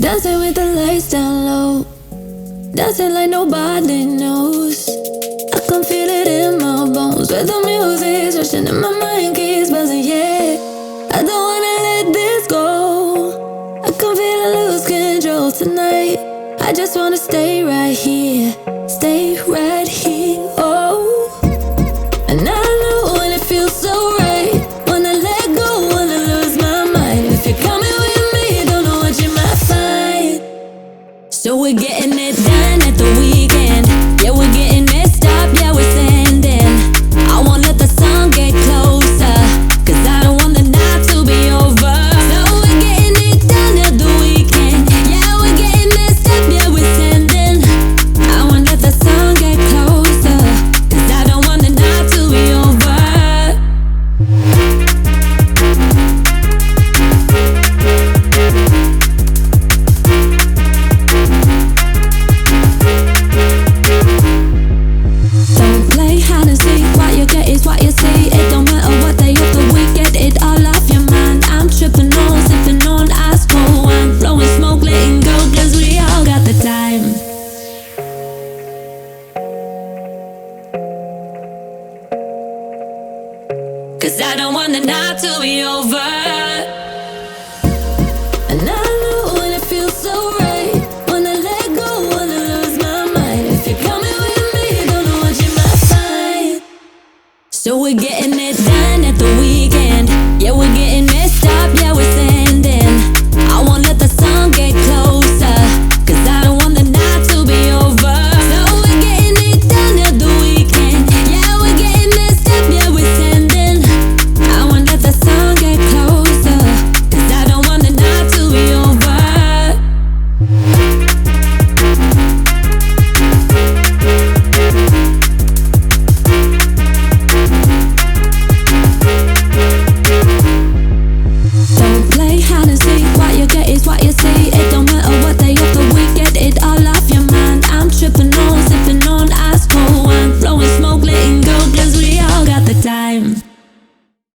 Dancing with the lights down low, dancing like nobody knows. I can feel it in my bones, with the music's rushing in my mind keeps buzzing, yeah. I don't wanna let this go. I can feel I lose control tonight. I just wanna stay right here, stay right here, oh. And I know when it feels so right, wanna let go, wanna lose my mind. If you're coming with me, don't know what you might find. So we're getting it done at the weekend. Yeah, we're getting it stopped, yeah, we're sending. I won't let the sun get closer, cause I don't want the night to be over. So we're getting it done at the weekend. Yeah, we're getting messed up, yeah, we're sending. I won't let the sun get closer, cause I don't want the night to be over. Don't play hide and seek, what you get is what you see. It don't matter what day of the week, get it all off your mind. I'm tripping on, sipping on ice cold wine, blowing smoke, letting go, cause we all got the time. Cause I don't want the night to be